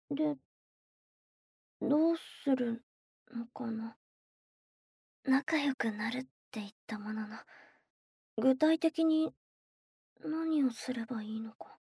で、どうするのかな。仲良くなるって言ったものの、具体的に何をすればいいのか。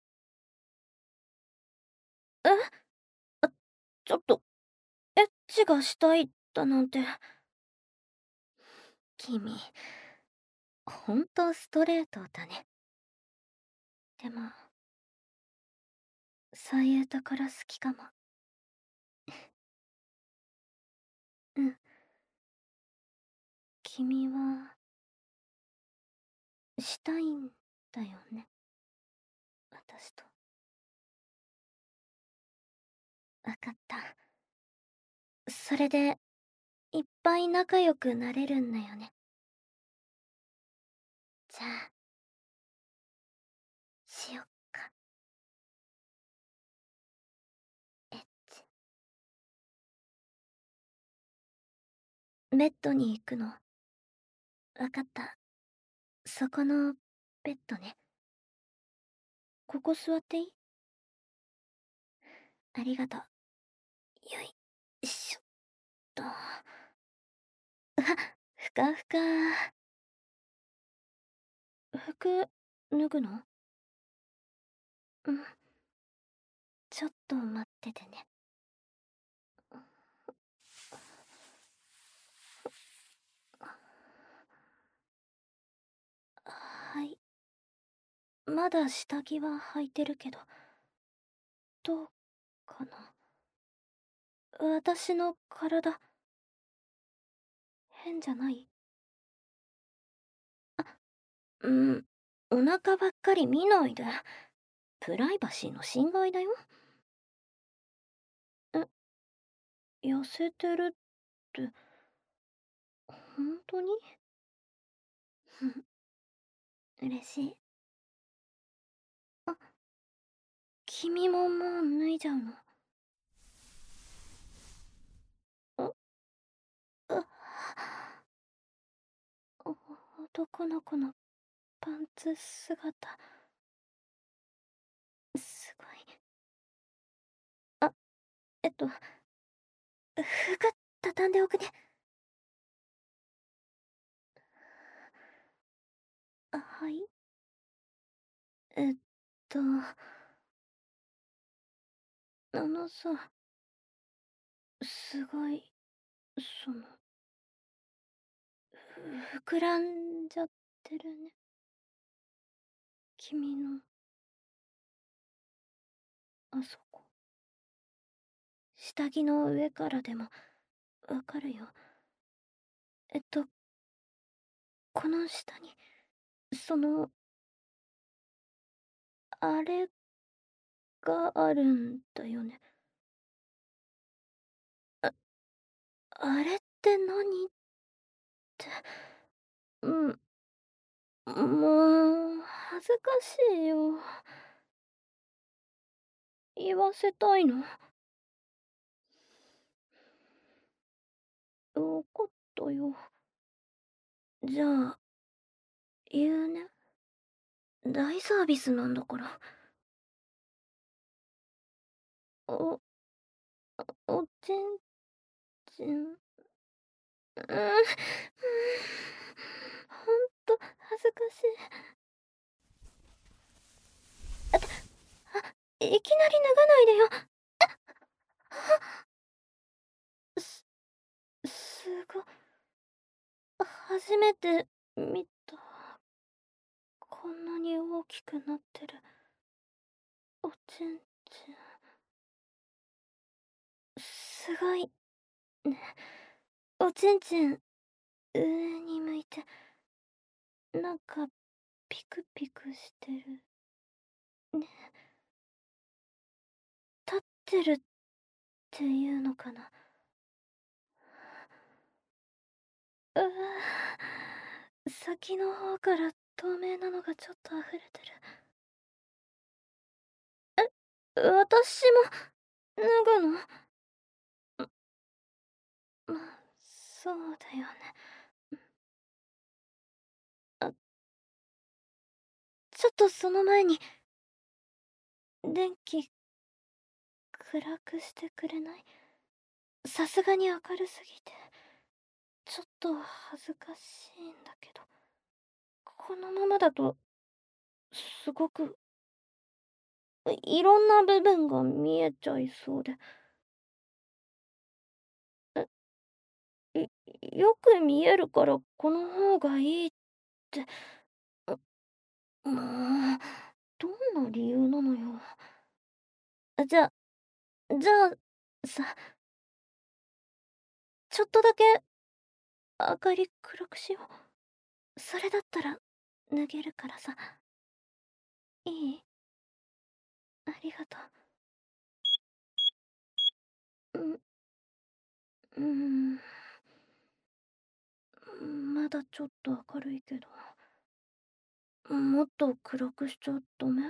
えあ、ちょっと、エッチがしたいだなんて。君、ほんとストレートだね。でも、そういうところ好きかも。うん。君は、したいんだよね。私と。わかった。それで、いっぱい仲良くなれるんだよね。じゃあ、しよっか。エッチ。ベッドに行くの。わかった。そこの、ベッドね。ここ座っていい？ありがとう。よいしょっと。ふかふか。服、脱ぐの？うん。ちょっと待っててね。はい。まだ下着は履いてるけど、どうかな。私の体、変じゃない？うん、お腹ばっかり見ないで。プライバシーの侵害だよ。え、痩せてるって、本当に？嬉しい。あ、君ももう脱いじゃうの？あ、あ、男の子のパンツ姿、すごい。あ、服畳んでおくね。はい。えっと、さ、すごい、その、膨らんじゃってるね。君の、あそこ。下着の上からでも、わかるよ。えっと、この下に、その、あれがあるんだよね。あ、あれって何って、うん、もう、恥ずかしいよ。言わせたいの？わかったよ。じゃあ、言うね。大サービスなんだから。お、おちんちん。ほんと、恥ずかしい。いきなり脱がないでよ。す、すご、初めて見た。こんなに大きくなってる。おちんちん。すごいね。おちんちん、上に向いて、なんか、ピクピクしてる。ね。立ってるっていうのかな。うわぁ、先の方から透明なのがちょっと溢れてる。私も、脱ぐの？まあ、そうだよね。あ、ちょっとその前に、電気、 暗くしてくれない？さすがに明るすぎて、ちょっと恥ずかしいんだけど。このままだと、すごく、いろんな部分が見えちゃいそうで。よく見えるからこの方がいいって、もう、どんな理由なのよ。じゃじゃあさ、ちょっとだけ明かり暗くしよう。それだったら脱げるからさ。いい？ありがとう。うん、まだちょっと明るいけど。もっと暗くしちゃダメ？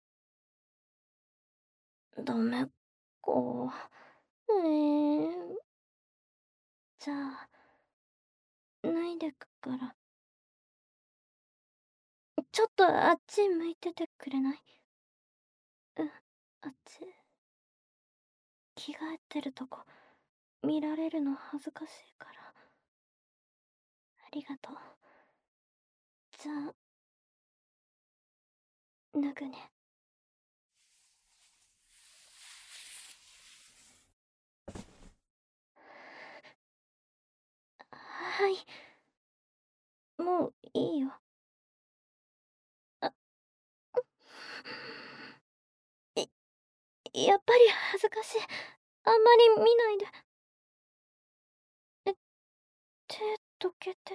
ダメか。じゃあ、脱いでくから。ちょっとあっち向いててくれない？うん、あっち。着替えてるとこ、見られるの恥ずかしいから。ありがとう。じゃあ、脱ぐね。はい、もういいよ。あ、やっぱり恥ずかしい。あんまり見ないで。え、手どけてって。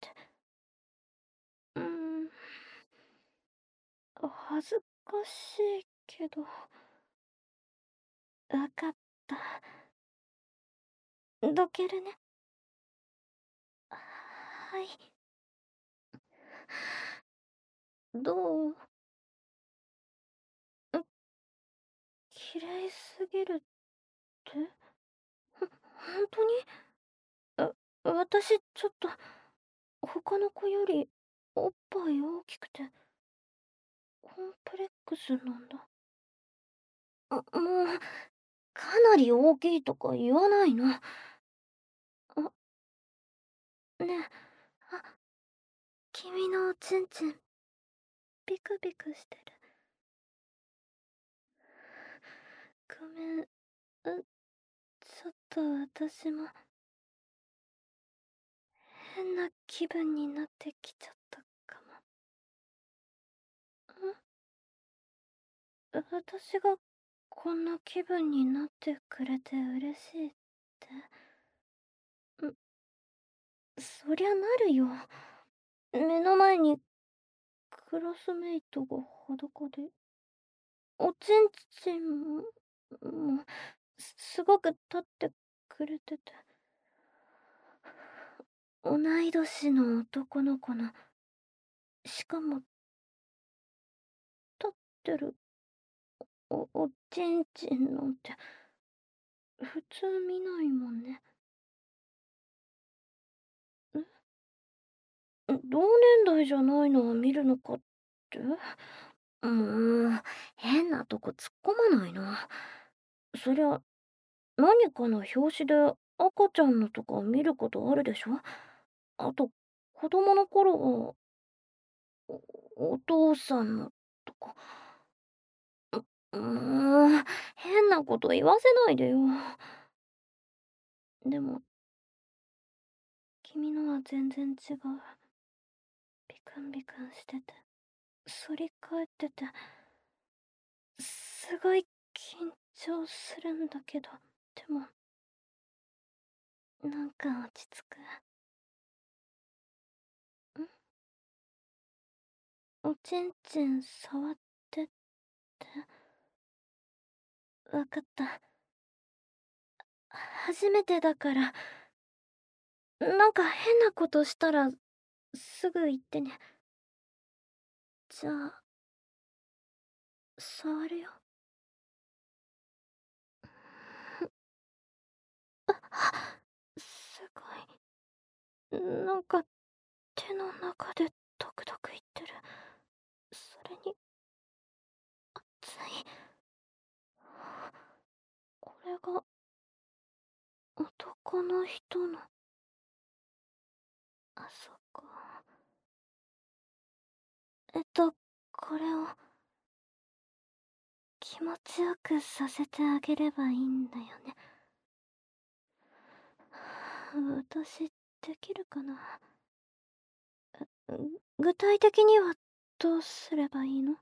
うーん、恥ずかしいけど。わかった。どけるね。はい。どう？綺麗すぎるって？ほんとに？私ちょっと他の子よりおっぱい大きくてコンプレックスなんだ。もうかなり大きいとか言わないの。ねえ、君のおちんちんビクビクしてる。ごめん、ちょっと私も変な気分になってきちゃったかも。私がこんな気分になってくれて嬉しいって？そりゃなるよ。目の前にクラスメイトが裸で、おちんちんもすごく立ってくれてて、同い年の男の子の、しかも立ってるおちんちんなんて普通見ないもんね。同年代じゃないのは見るのかって？もう、変なとこ突っ込まないの。そりゃ、何かの表紙で赤ちゃんのとか見ることあるでしょ？あと、子供の頃は、お父さんのとか。もう、変なこと言わせないでよ。でも、君のは全然違う。ビクンビクンしてて、反り返ってて、すごい緊張するんだけど、でも、なんか落ち着く。おちんちん触ってって？わかった。初めてだから、なんか変なことしたら、すぐ言ってね。じゃあ、触るよ。すごい。なんか、手の中でドクドクいってる。それに、熱い。 が男の人の、あ、そっか。これを気持ちよくさせてあげればいいんだよね。私、できるかな。具体的にはどうすればいいの？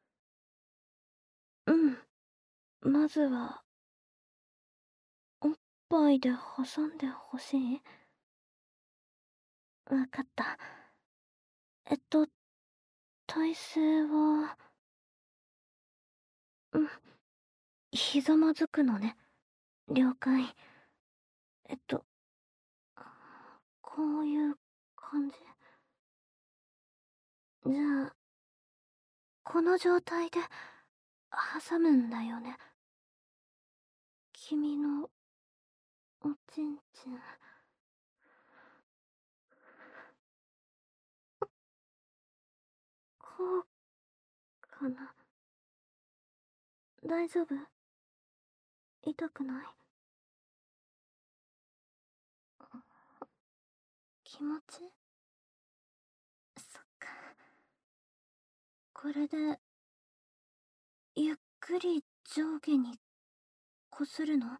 うん。まずは、おっぱいで挟んでほしい？わかった。体勢は、うん、ひざまずくのね。了解。えっと、こういう感じ？じゃあ、この状態で挟むんだよね。君のおちんちん。こうかな。大丈夫？痛くない？気持ち？そっか。これで、ゆっくり上下にこするの？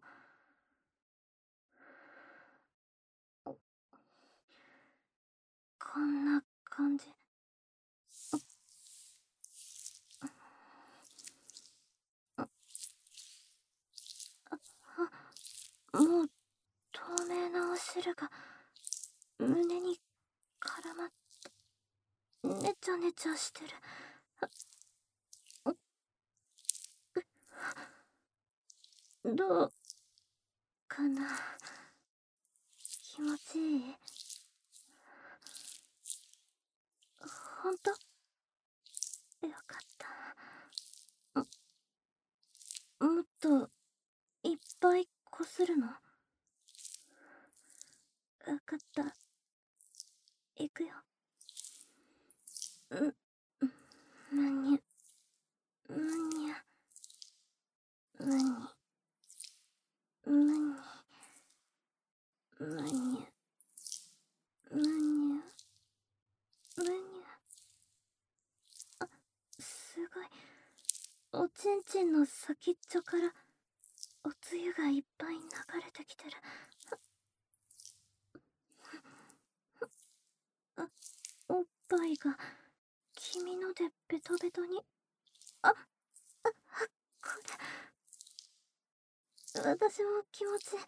こんな感じ？もう透明なお汁が胸に絡まってねちゃねちゃしてる。どうかな？気持ちいい？ほんと？よかった。もっといっぱいこするの？わかった。いくよ。むにゅ、むにゃ、むに、むに、むにゅ、むにゅ、むにゅ。すごい。おちんちんの先っちょからおつゆがいっぱい流れてきてる。おっぱいが君のでベトベトに。あ、これ、私も気持ち。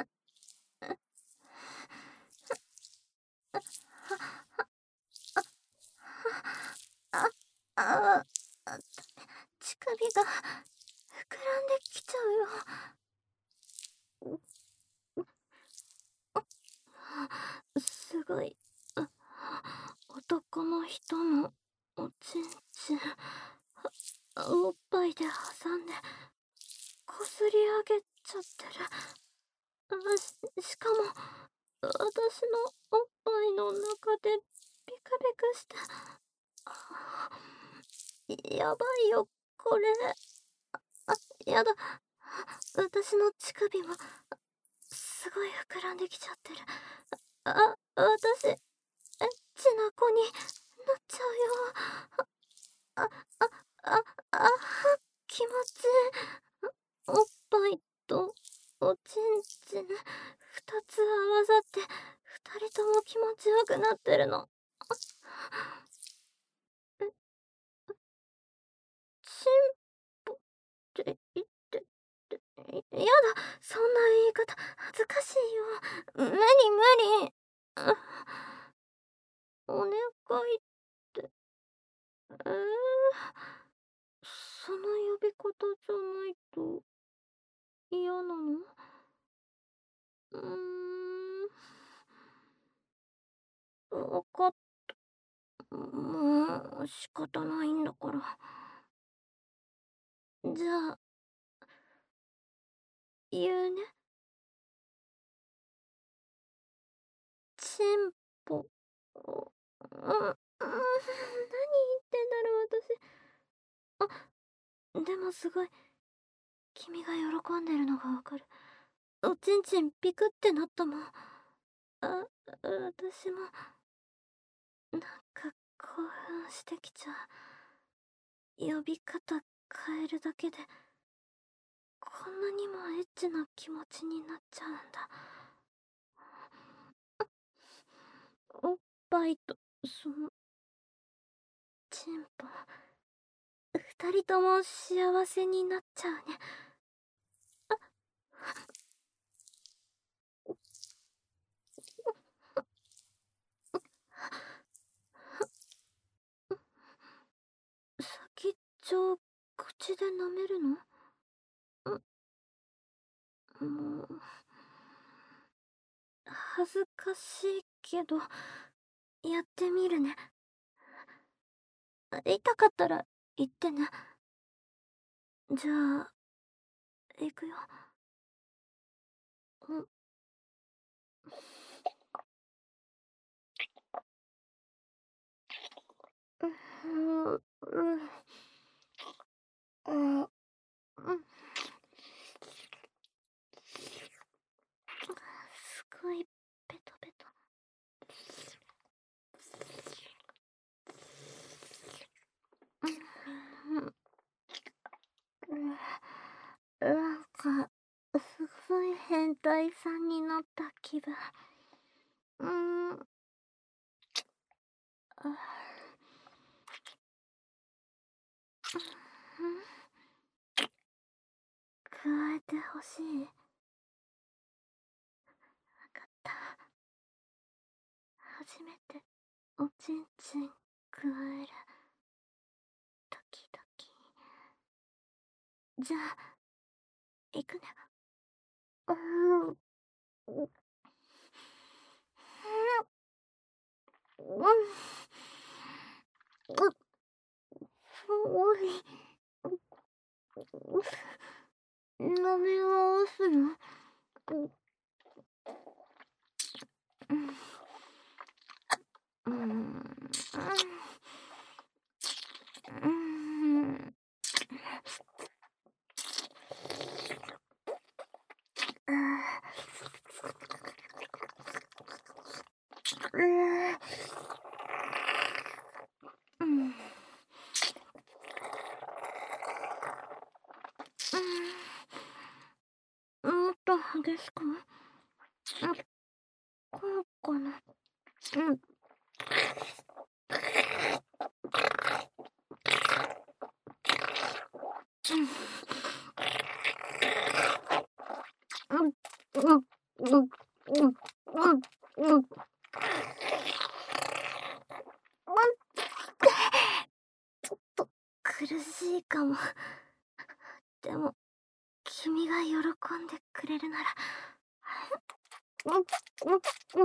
あ、あ、乳首が膨らんできちゃうよ。すごい。男の人のおちんちん、おっぱいで挟んでこすり上げちゃってる。しかも私のおっぱいの中でビクビクして。やばいよこれ。やだ。私の乳首もすごい膨らんできちゃってる。私エッチな子になっちゃうよ。あ、あ、あ、気持ちいい。おっぱいとおちんちん、二つ合わさって二人とも気持ちよくなってるの。チンポって言って、やだ、そんな言い方恥ずかしいよ。無理無理。お願いって、その呼び方じゃないと嫌なの？うわかった。もう仕方ないんだから。じゃあ、言うね。チンポ。何言ってんだろう、私。でもすごい、 君が喜んでるのがわかる。おちんちんピクってなったもん。私も、なんか興奮してきちゃう。呼び方変えるだけで、こんなにもエッチな気持ちになっちゃうんだ。おっぱいと、その、チンポ。二人とも幸せになっちゃうね。先っちょ、口で舐めるの？もう、恥ずかしいけど、やってみるね。痛かったら言ってね。じゃあ、行くよ。うん、うん、うん、うん、うんすごい、ペトペト。うん、なんか、すごい変態さんになった気分。うん、加えてほしい。わかった。初めて、おちんちん、加える。ドキドキ。じゃあ、行くね。うん、うん、うん、すごい。舐め直すの？うん、うん、うん、うん、もっと激しく？こうかな。うん、うん、うん、うん、うん、うん、苦しいかも。でも、君が喜んでくれるなら。うん、うん、うん、うん、うん、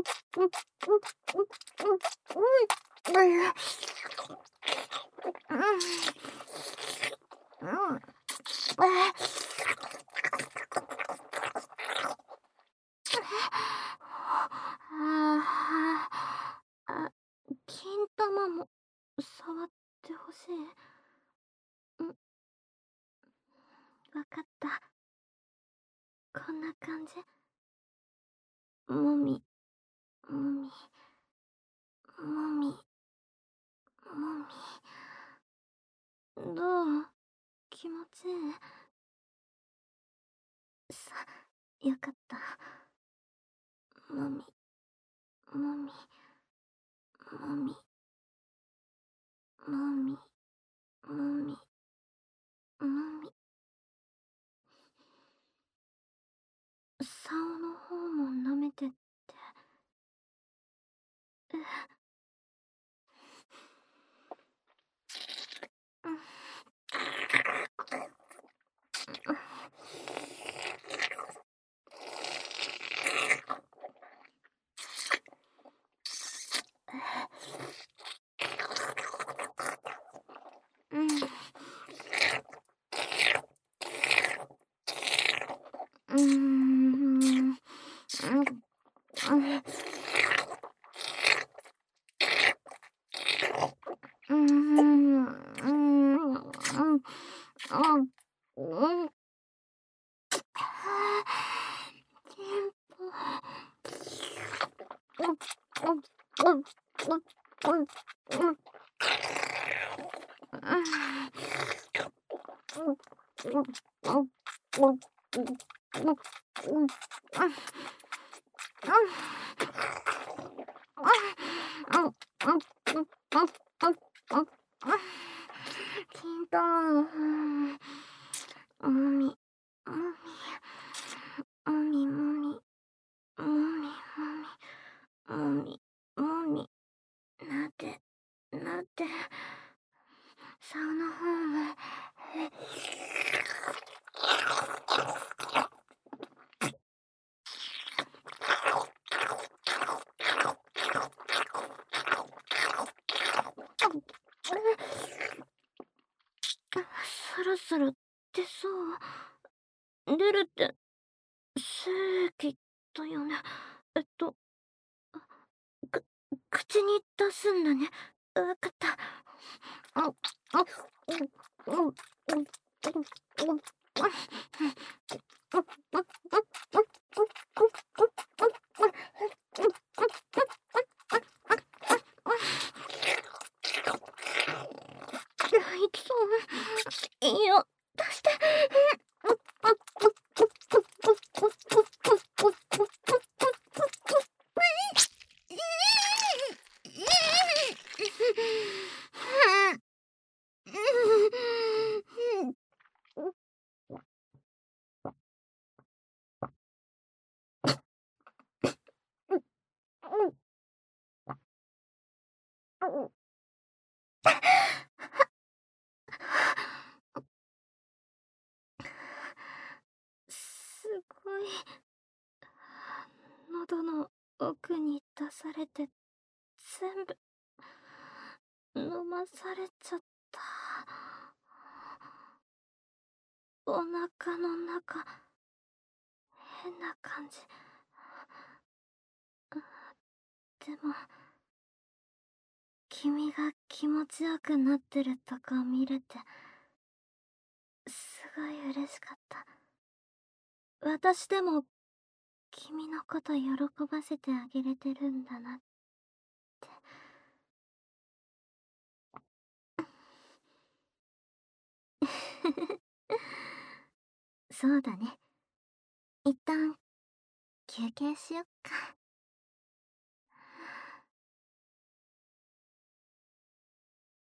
うん、うん、うん、あ、金玉も触ってほしい。うん、わかった。こんな感じ。もみ、もみ、もみ、もみ。どう？気持ちいい？よかった。もみ、もみ、もみ、もみ、もみ、もみ。竿の方も舐めてって。うん、うん、うん、うん、うん、うん、うん、うん、 金太郎、もみ、もみ、もみもみ、もみもみ、もみもみ、なで、なで、竿の方も、そろそろ出そう。出るって、正規だよね。く、口に出すんだね。わかった。いきそう。いいよ、出して。すごい、喉の奥に出されて全部飲まされちゃった。お腹の中、変な感じ。でも、君が気持ちよくなってるとこ見れて、すごい嬉しかった。私でも、君のこと喜ばせてあげれてるんだなって。そうだね。一旦、休憩しよっか。